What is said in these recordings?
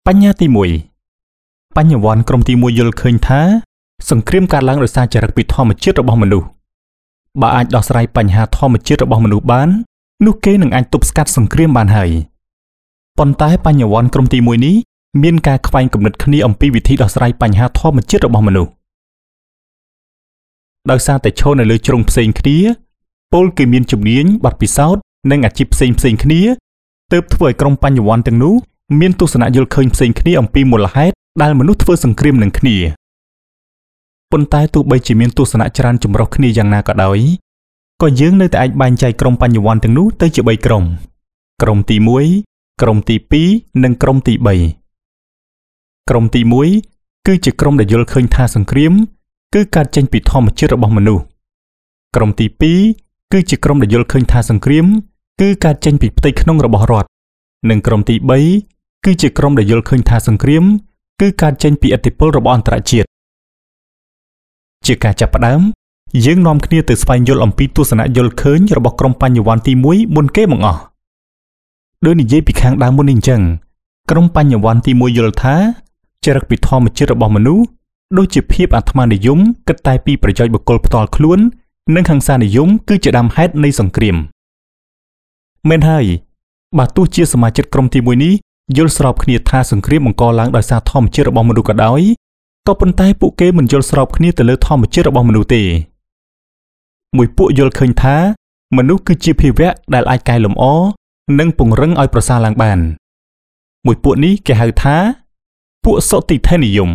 បញ្ញាទី1បញ្ញវន្តក្រុមទី1យល់ឃើញថាសង្គ្រាមកើតឡើងដោយសារចរិតពីធម្មជាតិរបស់មនុស្សបើអាចដោះស្រាយបញ្ហាធម្មជាតិរបស់មនុស្សបាននោះគេនឹងអាចទប់ស្កាត់សង្គ្រាមបានហើយប៉ុន្តែបញ្ញវន្តក្រុមទី1នេះមានការខ្វែងគំនិតគ្នាអំពីវិធីដោះស្រាយបញ្ហាធម្មជាតិរបស់មនុស្សដោយសារតែឈរនៅលើជ្រុងផ្សេងគ្នាពលគឺមានជំនាញបទពិសោធន៍និងអាជីពផ្សេងគ្នាទើបធ្វើឲ្យក្រុមបញ្ញវន្តទាំងនោះមានទស្សនៈយល់ឃើញផ្សេងគ្នាអំពីមូលហេតុដែលមនុស្សធ្វើសង្គ្រាមនឹងគ្នាប៉ុន្តែទោះបីជាមានទស្សនៈច្រើនចម្រុះគ្នាយ៉ាងណាក៏ដោយក៏យើងនៅតែអាចបែងចែកក្រុមបញ្ញវន្តទាំងនោះទៅជា3ក្រុមក្រុមទី1ក្រុមទី2និងក្រុមទី3ក្រុមទី1គឺជាក្រុមដែលយល់ឃើញថាសង្គ្រាមគឺកើតចេញពីធម្មជាតិរបស់មនុស្សក្រុមទី2គឺជាក្រុមដែលយល់ឃើញថាសង្គ្រាមគឺកើតចេញពីផ្ទៃក្នុងរបស់រដ្ឋនិងក្រុមទី3គឺជាក្រុមដែលយល់ឃើញថាសង្គ្រាមគឺកើតចេញពីឥទ្ធិពលរបស់អន្តរជាតិជាការចាប់ផ្ដើមយើងនាំគ្នាទៅស្វែងយល់អំពីទស្សនៈយល់ឃើញរបស់ក្រុមបញ្ញវន្តទី1មុនគេបង្អស់ដោយនិយាយពីខាងដើមមុននេះអញ្ចឹងក្រុមបញ្ញវន្តទី1យល់ថាចរិតពីធម្មជាតិរបស់មនុស្សដូចជាភាពអាត្មានិយមគិតតែពីប្រយោជន៍បុគ្គលផ្ទាល់ខ្លួននិងហិង្សានិយមគឺជាដើមហេតុនៃសង្គ្រាមមែនហើយបើទោះជាសមាជិកក្រុមទី1នេះយល់ស្របគ្នាថាសង្គ្រាមបង្កឡើងដោយសារធម្មជាតិរបស់មនុស្សក៏ដោយក៏ប៉ុន្តែពួកគេមិនយល់ស្របគ្នាទៅលើធម្មជាតិរបស់មនុស្សទេមួយពួកយល់ឃើញថាមនុស្សគឺជាភាវៈដែលអាចកែលម្អនិងពង្រឹងឲ្យប្រសើរឡើងបានមួយពួកនេះគេហៅថាពួកសុតិធិនិយម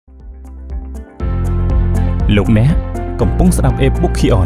លោកអ្នកកំពុងស្ដាប់ e-book Kion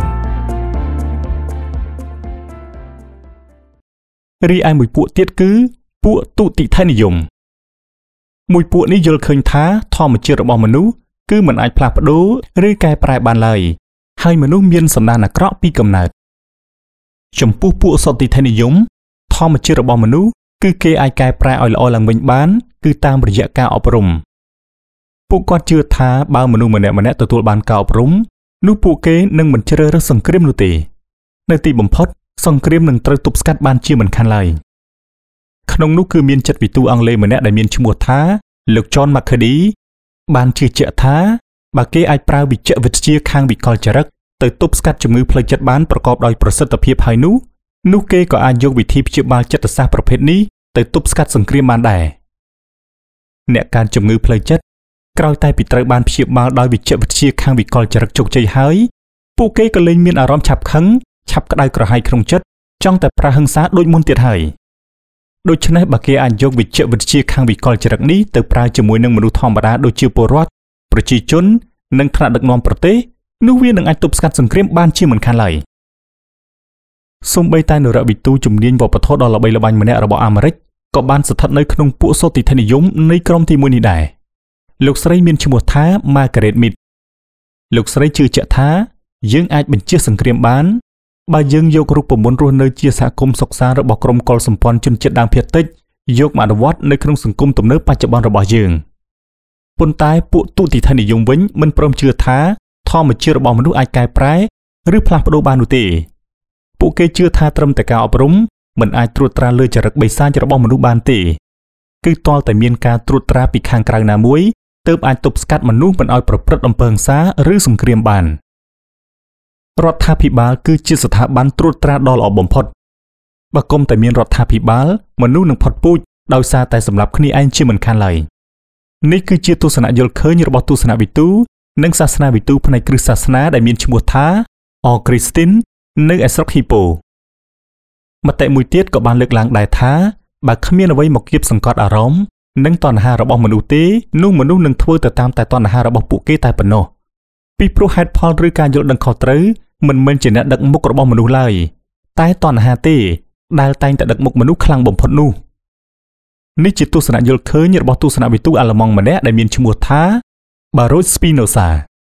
រីឯមួយពួកទៀតគឺពួកទុតិធិនិយមមួយពួកនេះយល់ឃើញថាធម្មជាតិរបស់មនុស្សគឺមិនអាចផ្លាស់ប្ដូរឬកែប្រែបានឡើយហើយមនុស្សមានសន្តានអាក្រក់ពីកំណើតចំពោះពួកសុតិធិនិយមធម្មជាតិរបស់មនុស្សគឺគេអាចកែប្រែឲ្យល្អឡើងវិញបានគឺតាមរយៈការអប់រំពួកគាត់ជឿថាបើមនុស្សម្នាក់ទទួលបានការអប់រំនោះពួកគេនឹងមិនជ្រើសរើសសង្គ្រាមនោះទេនៅទីបំផុតសង្គ្រាមនឹងត្រូវទប់ស្កាត់បានជាមិនខានឡើយក្នុងនោះគឺមានចិត្តវិទូអង់គ្លេសម្នាក់ដែលមានឈ្មោះថាលោក John McCarthy បានជឿជាក់ថាបើគេអាចប្រើវិជ្ជាវិទ្យាខាងវិកលចរិតទៅទប់ស្កាត់ជំងឺផ្លូវចិត្តបានប្រកបដោយប្រសិទ្ធភាពហើយនោះគេក៏អាចយកវិធីព្យាបាលចិត្តសាស្ត្រប្រភេទនេះទៅទប់ស្កាត់សង្គ្រាមបានដែរអ្នកកើតជំងឺផ្លូវចិត្តក្រោយតែពីត្រូវបានព្យាបាលដោយវិជ្ជាវិទ្យាខាងវិកលចរិតជោគជ័យហើយពួកគេក៏លែងមានអារម្មណ៍ឆាប់ខឹងឆាប់ក្តៅក្រហាយក្នុងចិត្តចង់តែប្រើហិង្សាដូចមុនទៀតហើយដូច្នេះបើគេអាចយកវិជ្ជាវិទ្យាខាងវិកលចរិតនេះទៅប្រើជាមួយនឹងមនុស្សធម្មតាដូចជាពលរដ្ឋប្រជាជននិងថ្នាក់ដឹកនាំប្រទេសនោះវានឹងអាចទប់ស្កាត់សង្គ្រាមបានជាមិនខានឡើយសូម្បីតែនរវិទូជំនាញវប្បធម៌ដ៏ល្បីល្បាញម្នាក់របស់អាមេរិកក៏បានស្ថិតនៅក្នុងពួកសុតិធិនិយមនៃក្រុមទី1នេះដែរលោកស្រីមានឈ្មោះថា Margaret Mead លោកស្រីជឿជាក់ថាយើងអាចបញ្ជៀសសង្គ្រាមបានបើយើងយករូបមន្តរស់នៅជាសហគមន៍សុខសាន្តរបស់ក្រុមកុលសម្ព័ន្ធជនជាតិដើមភាគតិចយកមកអនុវត្តនៅក្នុងសង្គមទំនើបបច្ចុប្បន្នរបស់យើងប៉ុន្តែពួកទុតិធិនិយមវិញមិនព្រមជឿថាធម្មជាតិរបស់មនុស្សអាចកែប្រែឬផ្លាស់ប្ដូរបាននោះទេពួកគេជឿថាត្រឹមតែការអប់រំមិនអាចត្រួតត្រាលើចរិតបិសាចរបស់មនុស្សបានទេគឺទាល់តែមានការត្រួតត្រាពីខាងក្រៅណាមួយទើបអាចទប់ស្កាត់មនុស្សមិនឲ្យប្រព្រឹត្តអំពើហិង្សាឬសង្គ្រាមបានរដ្ឋាភិបាលគឺជាស្ថាប័នត្រួតត្រាដ៏ល្អបំផុតបើគុំតែមានរដ្ឋាភិបាលមនុស្សនឹងផុតពូជដោយសារតែសម្រាប់គ្នាឯងជាមិនខានឡើយនេះគឺជាទស្សនៈយល់ឃើញរបស់ទស្សនវិទូនិងសាសនាវិទូផ្នែកគ្រឹះសាសនាដែលមានឈ្មោះថា Christine នៅឯស្រុកហ៊ីប៉ូមតិមួយទៀតក៏បានលើកឡើងដែរថាបើគ្មានអ្វីមកគៀបសង្កត់អារម្មណ៍និងតណ្ហារបស់មនុស្សទេនោះមនុស្សនឹងធ្វើទៅតាមតែតណ្ហារបស់ពួកគេតែប៉ុណ្ណោះពីព្រោះហេតុផលឬការយល់ដឹងខុសត្រូវមិនមែនជាអ្នកដឹកមុខរបស់មនុស្សឡើយតែតណ្ហាទេដែលតែងតែដឹកមុខមនុស្សខ្លាំងបំផុតនោះនេះជាទស្សនៈយល់ឃើញរបស់ទស្សនវិទូអាល្លឺម៉ង់ម្នាក់ដែលមានឈ្មោះថា Baruch Spinoza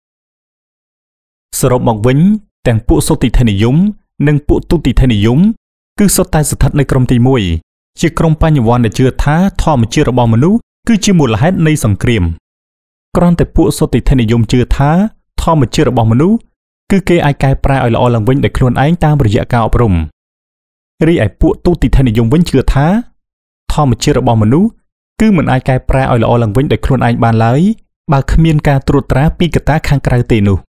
សរុបមកវិញទាំងពួកសុតិធិនិយមនិងពួកទុតិធិនិយមគឺសុទ្ធតែស្ថិតនៅក្រុមទី1ជាក្រុមបញ្ញវន្តដែលជឿថាធម្មជាតិរបស់មនុស្សគឺជាមូលហេតុនៃសង្គ្រាមគ្រាន់តែពួកសុតិធិនិយមជឿថាធម្មជាតិរបស់មនុស្សគឺគេអាចកែប្រែឲ្យល្អឡើងវិញដោយខ្លួនឯងតាមរយៈការអប់រំរីឯពួកទុតិធិនិយមវិញជឿថាធម្មជាតិរបស់មនុស្សគឺមិនអាចកែប្រែឲ្យល្អឡើងវិញដោយខ្លួនឯងបានឡើយបើគ្មានការត្រួតត្រាពីកត្តាខាងក្រៅទេនោះ